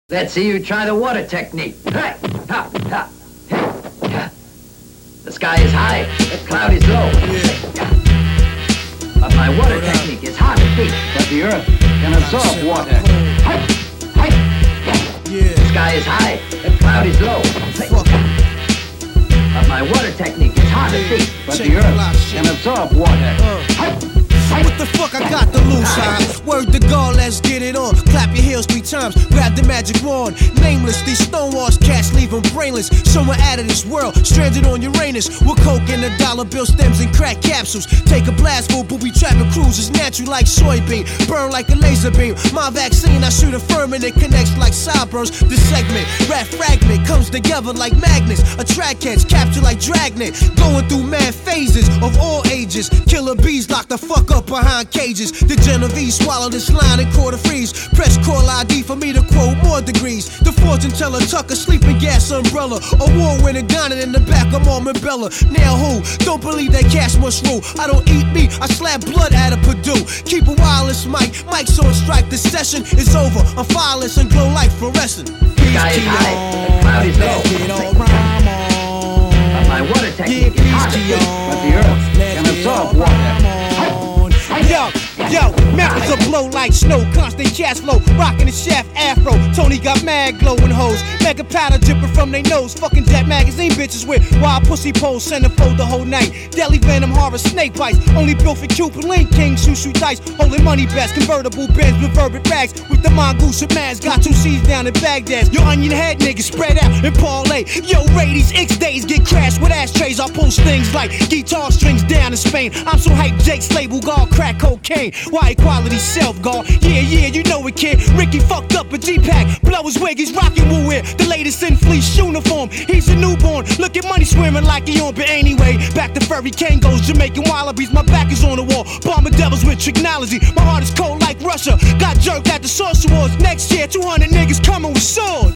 Let's see you try the water technique. The sky is high, the cloud is low. But my water technique is hard to beat. But the earth can absorb water. The sky is high, the cloud is low. But my water technique is hard to beat. But the earth can absorb water. What the fuck I got to lose, huh? Word to God, let's get it on. Clap your heels 3 times, grab the magic wand. Nameless, these stonewalls cats leave them brainless. Somewhere out of this world, stranded on Uranus. With coke and the dollar bill stems and crack capsules. Take a blast for booby trapping cruises. Natural like soybean, burn like a laser beam. My vaccine, I shoot a firm and it connects like sideburns. This segment, rap fragment, comes together like magnets. Attract cats, capture like dragnet. Going through mad phases of all ages. Killer bees lock the fuck up behind cages. The Genovese swallow this line and quarter freeze. Press call ID for me to quote more degrees. The fortune teller tuck a sleeping gas umbrella. Award-winning dining in the back of Almond Bella. Now who? Don't believe that cash must rule. I don't eat meat, I slap blood out of Purdue. Keep a wireless mic, mic's on strike. The session is over. I'm fireless and glow like fluorescent. The sky is high, the cloud is low. But my water technique is hard to beat. But the earth can absorb water. Yo, methods of blow like snow, constant cash flow, rocking the shaft afro. Tony got mad glowing hoes, mega powder dripping from they nose. Fucking Jet magazine bitches with wild pussy poles, centerfold the whole night. Deadly venom, horror, snake bites, only built for Cupid Link, King, shoot dice, holding money best, convertible Benz with verbic rags, with the mongoose with mask. Got 2 C's down in Baghdad. Your onion head niggas spread out and parlay. Yo, Ray, these X days get crashed with ashtrays. I pull things like guitar strings down in Spain. I'm so hyped, Jake's label guard, crack cocaine. Why equality self-guard? Yeah, you know it, kid. Ricky fucked up a G-Pack. Blow his wig, he's rocking Woo Wear. The latest in fleece uniform. He's a newborn. Look at money swimming like he on. But anyway, back to Furry Kangos, Jamaican Wallabies. My back is on the wall. Bomber devils with technology. My heart is cold like Russia. Got jerked at the Source Awards. Next year, 200 niggas coming with swords.